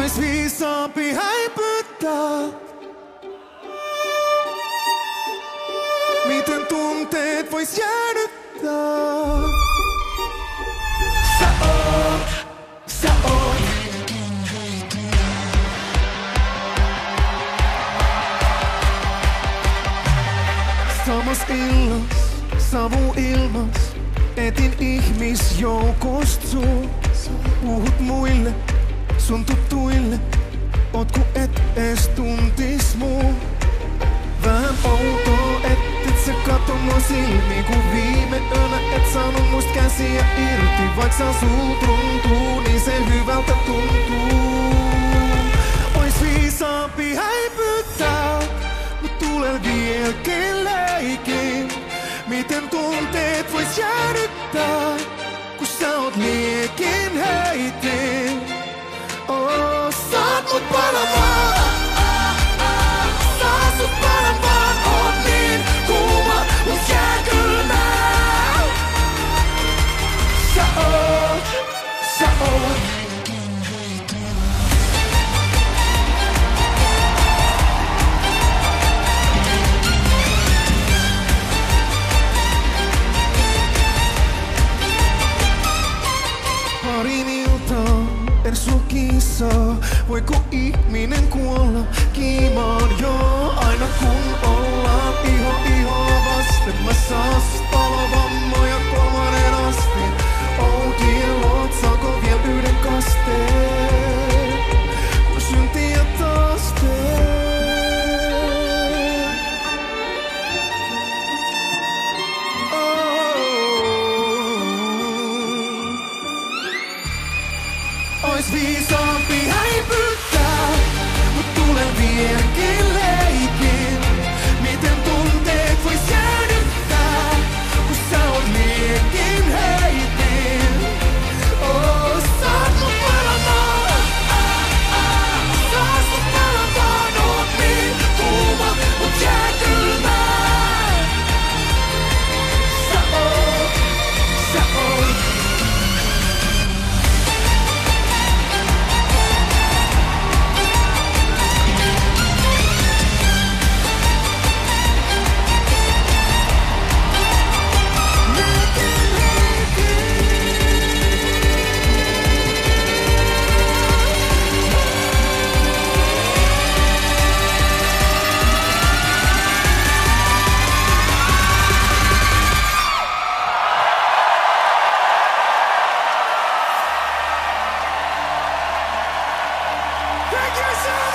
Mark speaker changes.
Speaker 1: Ois viisaampi häipyttää. Miten tunteet vois jäädyttää? Sä oot samas illas, savu ilmas. Etin ihmisjoukost suu. Puhut muille, sun tuttuille. Oot ku et ees tuntis muu. Vähän outoa, et sä kato mua silmiin. Ku viime yönä et saanut muist käsiä irti. Vaik sä sul tuntuu, niin se hyvältä tuntuu. Ois viisaampi häipyttää, mut tulee vieläkin leikin. Miten tunteet vois jäädyttää, kun sä oot liekin heitin. Oh, saat mut palamaan. Saa sut palamaan. Oot niin kuuma, mut jääkylmää. Sä oot. Parin iltaan en sua kiisaa. Voiko ihminen kuolla kiimaan? Joo, aina kun ollaan ihoa vasten. Mä saas palovammoja kolmannen astin. Oh dear Lord, saanko vielä yhden kasteen? Kun syntiä taas teen. Ois viisaampi häipyttää, mut tulen vieläkin leikin. Miten tunteet vois jäädyttää, kun sä oot liekin heitin. Oh, saat mut palamaan. Saat mut palamaan. Oot niin kuuma, mut jääkylmää. Sä oot. Thank you so much!